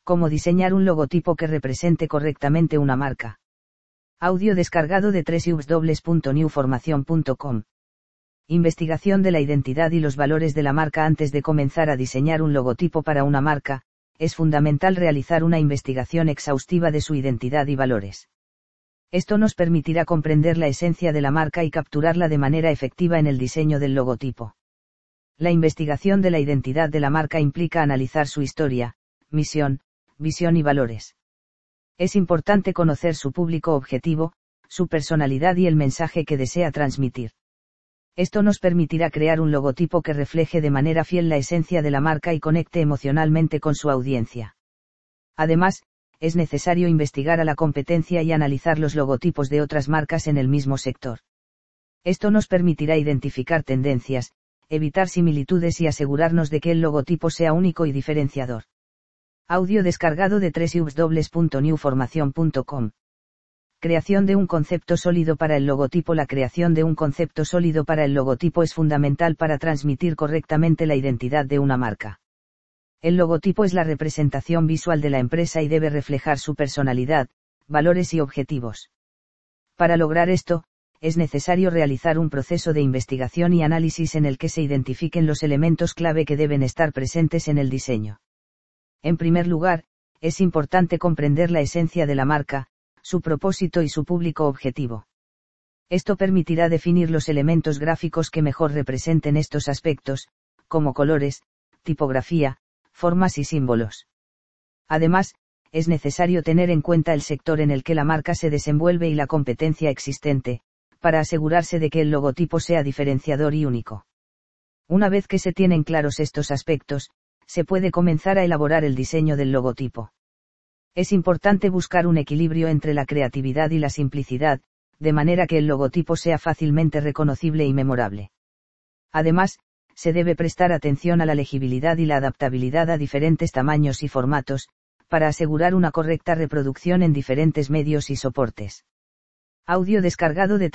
Cómo diseñar un logotipo que represente correctamente una marca. Audio descargado de www.newformacion.com. Investigación de la identidad y los valores de la marca. Antes de comenzar a diseñar un logotipo para una marca, es fundamental realizar una investigación exhaustiva de su identidad y valores. Esto nos permitirá comprender la esencia de la marca y capturarla de manera efectiva en el diseño del logotipo. La investigación de la identidad de la marca implica analizar su historia, misión, visión y valores. Es importante conocer su público objetivo, su personalidad y el mensaje que desea transmitir. Esto nos permitirá crear un logotipo que refleje de manera fiel la esencia de la marca y conecte emocionalmente con su audiencia. Además, es necesario investigar a la competencia y analizar los logotipos de otras marcas en el mismo sector. Esto nos permitirá identificar tendencias, evitar similitudes y asegurarnos de que el logotipo sea único y diferenciador. Audio descargado de www.newformacion.com. Creación de un concepto sólido para el logotipo. La creación de un concepto sólido para el logotipo es fundamental para transmitir correctamente la identidad de una marca. El logotipo es la representación visual de la empresa y debe reflejar su personalidad, valores y objetivos. Para lograr esto, es necesario realizar un proceso de investigación y análisis en el que se identifiquen los elementos clave que deben estar presentes en el diseño. En primer lugar, es importante comprender la esencia de la marca, su propósito y su público objetivo. Esto permitirá definir los elementos gráficos que mejor representen estos aspectos, como colores, tipografía, formas y símbolos. Además, es necesario tener en cuenta el sector en el que la marca se desenvuelve y la competencia existente, para asegurarse de que el logotipo sea diferenciador y único. Una vez que se tienen claros estos aspectos, se puede comenzar a elaborar el diseño del logotipo. Es importante buscar un equilibrio entre la creatividad y la simplicidad, de manera que el logotipo sea fácilmente reconocible y memorable. Además, se debe prestar atención a la legibilidad y la adaptabilidad a diferentes tamaños y formatos, para asegurar una correcta reproducción en diferentes medios y soportes. Audio descargado de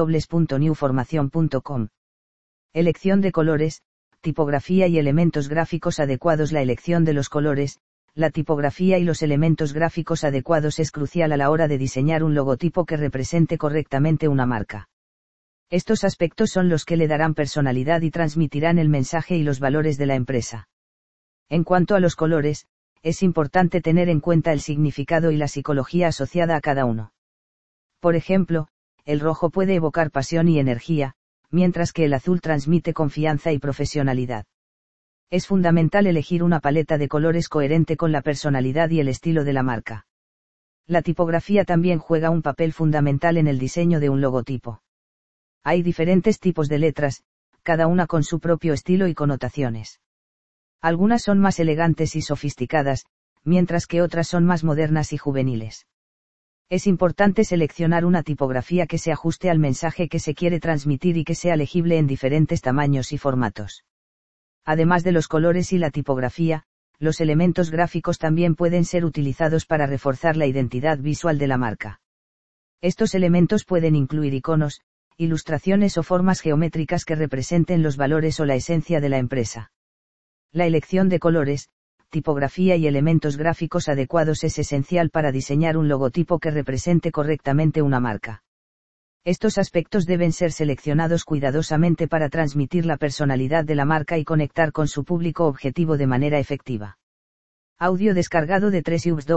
www.newformacion.com. Elección de colores, tipografía y elementos gráficos adecuados. La elección de los colores, la tipografía y los elementos gráficos adecuados es crucial a la hora de diseñar un logotipo que represente correctamente una marca. Estos aspectos son los que le darán personalidad y transmitirán el mensaje y los valores de la empresa. En cuanto a los colores, es importante tener en cuenta el significado y la psicología asociada a cada uno. Por ejemplo, el rojo puede evocar pasión y energía, mientras que el azul transmite confianza y profesionalidad. Es fundamental elegir una paleta de colores coherente con la personalidad y el estilo de la marca. La tipografía también juega un papel fundamental en el diseño de un logotipo. Hay diferentes tipos de letras, cada una con su propio estilo y connotaciones. Algunas son más elegantes y sofisticadas, mientras que otras son más modernas y juveniles. Es importante seleccionar una tipografía que se ajuste al mensaje que se quiere transmitir y que sea legible en diferentes tamaños y formatos. Además de los colores y la tipografía, los elementos gráficos también pueden ser utilizados para reforzar la identidad visual de la marca. Estos elementos pueden incluir iconos, ilustraciones o formas geométricas que representen los valores o la esencia de la empresa. La elección de colores, tipografía y elementos gráficos adecuados es esencial para diseñar un logotipo que represente correctamente una marca. Estos aspectos deben ser seleccionados cuidadosamente para transmitir la personalidad de la marca y conectar con su público objetivo de manera efectiva. Audio descargado de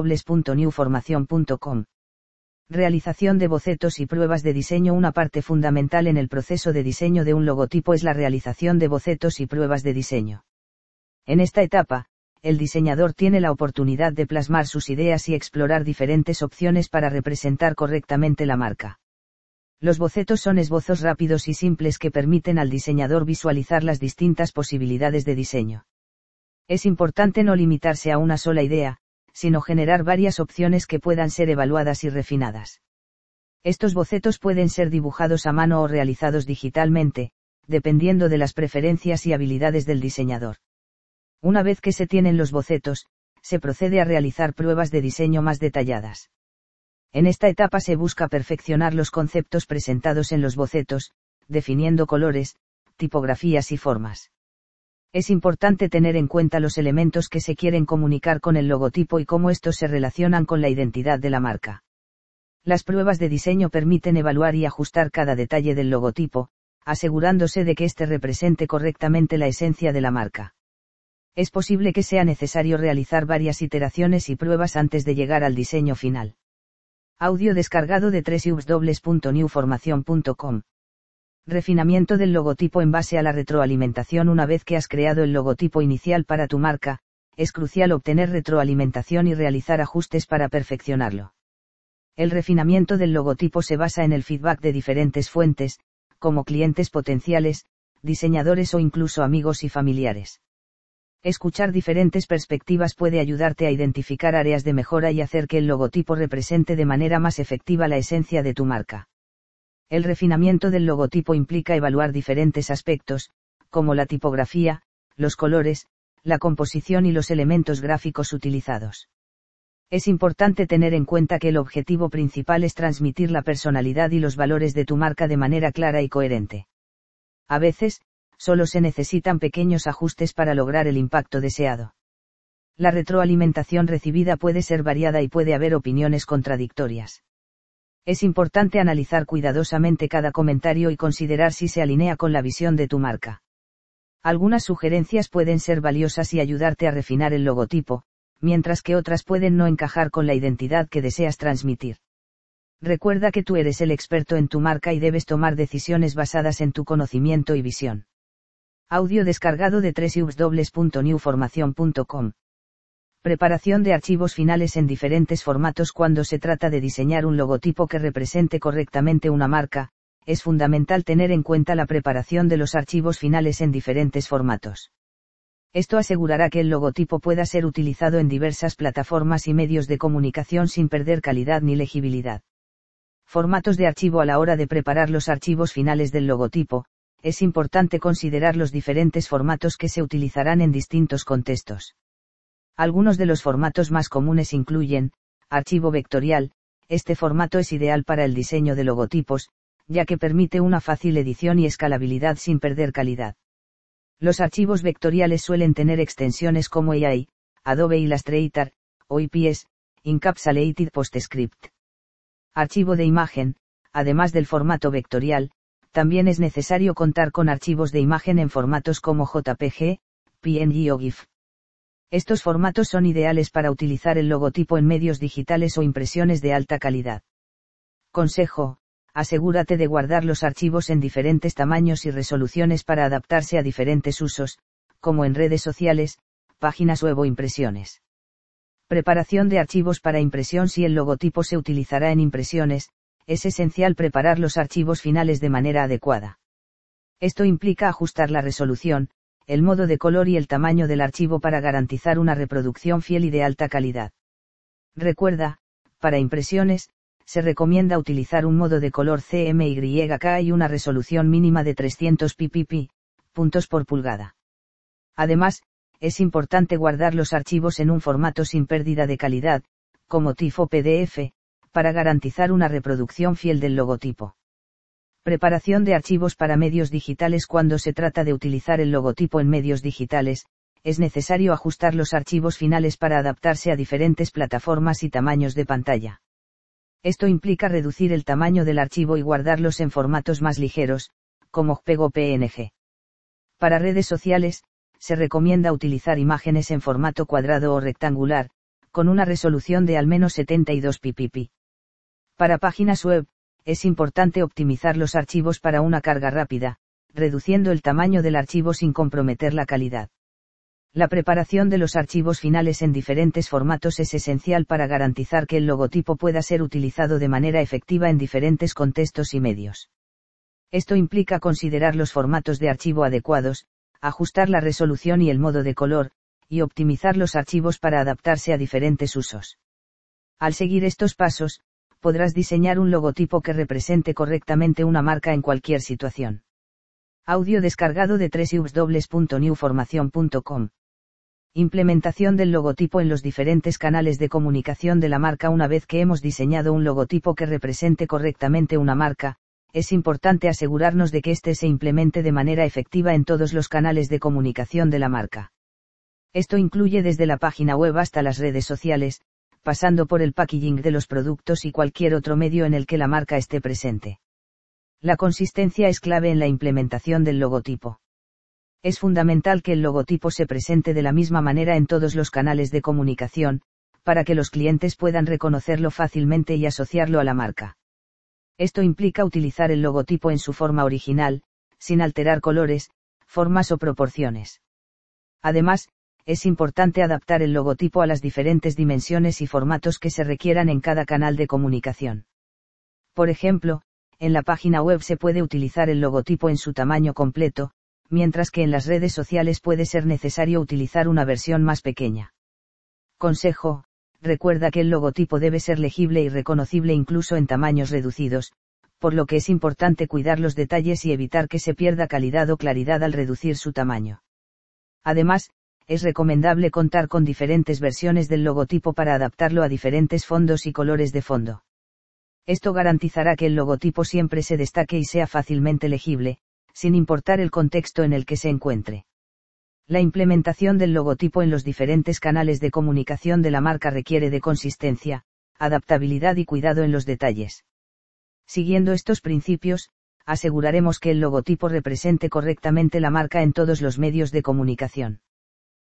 www.newformacion.com. Realización de bocetos y pruebas de diseño. Una parte fundamental en el proceso de diseño de un logotipo es la realización de bocetos y pruebas de diseño. En esta etapa, el diseñador tiene la oportunidad de plasmar sus ideas y explorar diferentes opciones para representar correctamente la marca. Los bocetos son esbozos rápidos y simples que permiten al diseñador visualizar las distintas posibilidades de diseño. Es importante no limitarse a una sola idea, sino generar varias opciones que puedan ser evaluadas y refinadas. Estos bocetos pueden ser dibujados a mano o realizados digitalmente, dependiendo de las preferencias y habilidades del diseñador. Una vez que se tienen los bocetos, se procede a realizar pruebas de diseño más detalladas. En esta etapa se busca perfeccionar los conceptos presentados en los bocetos, definiendo colores, tipografías y formas. Es importante tener en cuenta los elementos que se quieren comunicar con el logotipo y cómo estos se relacionan con la identidad de la marca. Las pruebas de diseño permiten evaluar y ajustar cada detalle del logotipo, asegurándose de que éste represente correctamente la esencia de la marca. Es posible que sea necesario realizar varias iteraciones y pruebas antes de llegar al diseño final. Audio descargado de www.newformacion.com. Refinamiento del logotipo en base a la retroalimentación. Una vez que has creado el logotipo inicial para tu marca, es crucial obtener retroalimentación y realizar ajustes para perfeccionarlo. El refinamiento del logotipo se basa en el feedback de diferentes fuentes, como clientes potenciales, diseñadores o incluso amigos y familiares. Escuchar diferentes perspectivas puede ayudarte a identificar áreas de mejora y hacer que el logotipo represente de manera más efectiva la esencia de tu marca. El refinamiento del logotipo implica evaluar diferentes aspectos, como la tipografía, los colores, la composición y los elementos gráficos utilizados. Es importante tener en cuenta que el objetivo principal es transmitir la personalidad y los valores de tu marca de manera clara y coherente. A veces, solo se necesitan pequeños ajustes para lograr el impacto deseado. La retroalimentación recibida puede ser variada y puede haber opiniones contradictorias. Es importante analizar cuidadosamente cada comentario y considerar si se alinea con la visión de tu marca. Algunas sugerencias pueden ser valiosas y ayudarte a refinar el logotipo, mientras que otras pueden no encajar con la identidad que deseas transmitir. Recuerda que tú eres el experto en tu marca y debes tomar decisiones basadas en tu conocimiento y visión. Audio descargado de www.newformacion.com. Preparación de archivos finales en diferentes formatos. Cuando se trata de diseñar un logotipo que represente correctamente una marca, es fundamental tener en cuenta la preparación de los archivos finales en diferentes formatos. Esto asegurará que el logotipo pueda ser utilizado en diversas plataformas y medios de comunicación sin perder calidad ni legibilidad. Formatos de archivo. A la hora de preparar los archivos finales del logotipo, es importante considerar los diferentes formatos que se utilizarán en distintos contextos. Algunos de los formatos más comunes incluyen: archivo vectorial. Este formato es ideal para el diseño de logotipos, ya que permite una fácil edición y escalabilidad sin perder calidad. Los archivos vectoriales suelen tener extensiones como AI, Adobe Illustrator, o IPS, Encapsulated PostScript. Archivo de imagen. Además del formato vectorial, también es necesario contar con archivos de imagen en formatos como JPG, PNG o GIF. Estos formatos son ideales para utilizar el logotipo en medios digitales o impresiones de alta calidad. Consejo: asegúrate de guardar los archivos en diferentes tamaños y resoluciones para adaptarse a diferentes usos, como en redes sociales, páginas web o impresiones. Preparación de archivos para impresión. Si el logotipo se utilizará en impresiones, es esencial preparar los archivos finales de manera adecuada. Esto implica ajustar la resolución, el modo de color y el tamaño del archivo para garantizar una reproducción fiel y de alta calidad. Recuerda, para impresiones, se recomienda utilizar un modo de color CMYK y una resolución mínima de 300 ppp, puntos por pulgada. Además, es importante guardar los archivos en un formato sin pérdida de calidad, como TIFF o PDF, para garantizar una reproducción fiel del logotipo. Preparación de archivos para medios digitales. Cuando se trata de utilizar el logotipo en medios digitales, es necesario ajustar los archivos finales para adaptarse a diferentes plataformas y tamaños de pantalla. Esto implica reducir el tamaño del archivo y guardarlos en formatos más ligeros, como JPEG o PNG. Para redes sociales, se recomienda utilizar imágenes en formato cuadrado o rectangular, con una resolución de al menos 72 ppp. Para páginas web, es importante optimizar los archivos para una carga rápida, reduciendo el tamaño del archivo sin comprometer la calidad. La preparación de los archivos finales en diferentes formatos es esencial para garantizar que el logotipo pueda ser utilizado de manera efectiva en diferentes contextos y medios. Esto implica considerar los formatos de archivo adecuados, ajustar la resolución y el modo de color, y optimizar los archivos para adaptarse a diferentes usos. Al seguir estos pasos, podrás diseñar un logotipo que represente correctamente una marca en cualquier situación. Audio descargado de www.newformacion.com. Implementación del logotipo en los diferentes canales de comunicación de la marca. Una vez que hemos diseñado un logotipo que represente correctamente una marca, es importante asegurarnos de que éste se implemente de manera efectiva en todos los canales de comunicación de la marca. Esto incluye desde la página web hasta las redes sociales, pasando por el packaging de los productos y cualquier otro medio en el que la marca esté presente. La consistencia es clave en la implementación del logotipo. Es fundamental que el logotipo se presente de la misma manera en todos los canales de comunicación, para que los clientes puedan reconocerlo fácilmente y asociarlo a la marca. Esto implica utilizar el logotipo en su forma original, sin alterar colores, formas o proporciones. Además, es importante adaptar el logotipo a las diferentes dimensiones y formatos que se requieran en cada canal de comunicación. Por ejemplo, en la página web se puede utilizar el logotipo en su tamaño completo, mientras que en las redes sociales puede ser necesario utilizar una versión más pequeña. Consejo: recuerda que el logotipo debe ser legible y reconocible incluso en tamaños reducidos, por lo que es importante cuidar los detalles y evitar que se pierda calidad o claridad al reducir su tamaño. Además, es recomendable contar con diferentes versiones del logotipo para adaptarlo a diferentes fondos y colores de fondo. Esto garantizará que el logotipo siempre se destaque y sea fácilmente legible, sin importar el contexto en el que se encuentre. La implementación del logotipo en los diferentes canales de comunicación de la marca requiere de consistencia, adaptabilidad y cuidado en los detalles. Siguiendo estos principios, aseguraremos que el logotipo represente correctamente la marca en todos los medios de comunicación.